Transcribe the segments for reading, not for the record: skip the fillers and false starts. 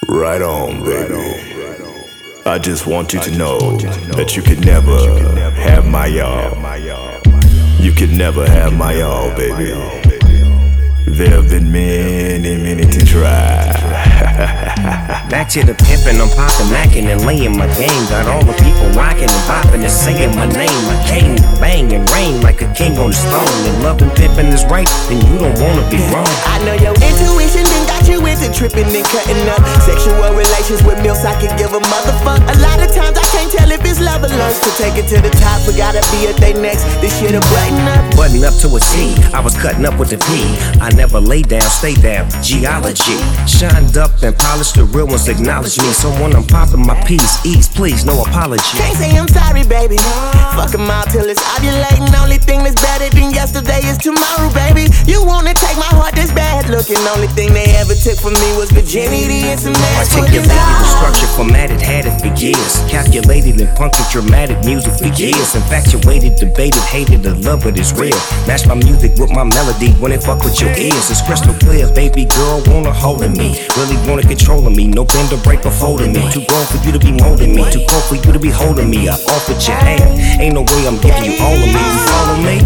Right on, baby. I just want you to know that you could never have my all. You could never have my all, baby. There have been many to try. Back to the pimpin', I'm poppin', mackin' and layin' my game. Got all the people rockin' and boppin' and sayin' my name. I came to bang and reign like a king on his throne. And loving pimpin' is right, then you don't wanna be wrong. I know your intuition then got you into trippin' and cutting up. Sexual relations with milks, I could give a motherfuck. A lot of times I can't tell if it's love or lust. To take it to the top, we gotta be at they next. This shit'll brighten up. Button up to a T, I was cutting up with the P. I never lay down, stay down, geology. Shined up and polished, the real ones acknowledge me. So when I'm popping my piece, ease please, no apology. Can't say I'm sorry, baby. Fuck 'em out till it's ovulating. Only thing that's better than yesterday is tomorrow, baby. You wanna take my heart that's bad looking. Only thing they ever took from me was virginity and some ass for Articulated desire. the structure, formatted, had it for years. Calculated and punctured dramatic music for years. Infatuated, debated, hated, the love it is real. Match my music with my melody when it fuck with your ears. It's crystal clear, baby girl wanna hold in me. Really wanna control me, no bend or break or folding me. Too grown for you to be molding me, too cold for you to be holding me. I offered your hand, ain't no way I'm giving you all of me. You follow me?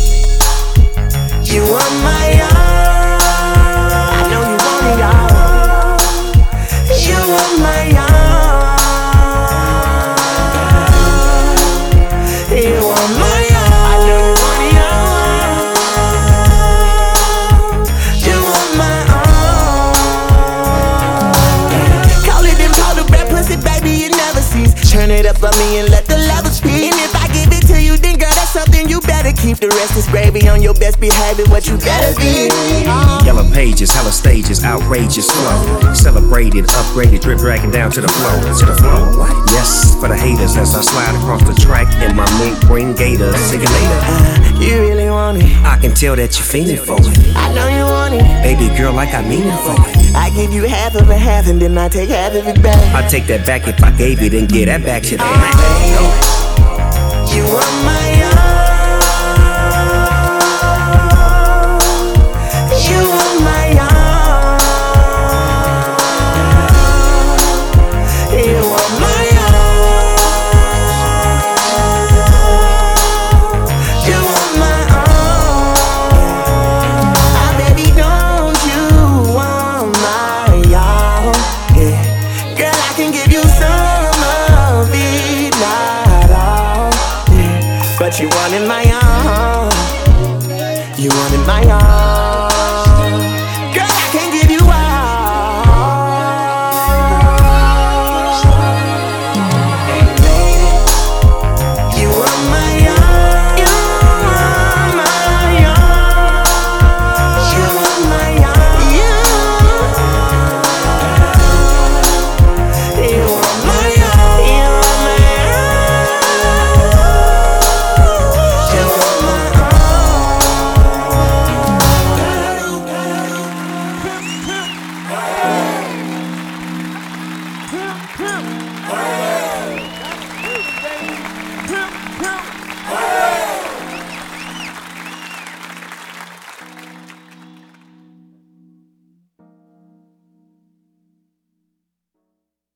You are my all. I know you want it all. You are my all. You are my all. I know you want it all. You are my all. Call it them call the red pussy, baby, it never cease. Turn it up on me and let the levels speak. And if I give it to you, then girl, that's something you better keep. The rest is gravy on your best behavior, what you better be. Yellow pages, hella stages, outrageous flow. Celebrated, upgraded, drip dragging down to the flow. To the flow. Yes, for the haters as I slide across the track in my mink green gators. See you later. You really want it. I can tell that you're feeling for it. I know you want it. Baby girl, like I mean it for it. I give you half of a half and then I take half of it back. I take that back if I gave it and get that back to them. You are my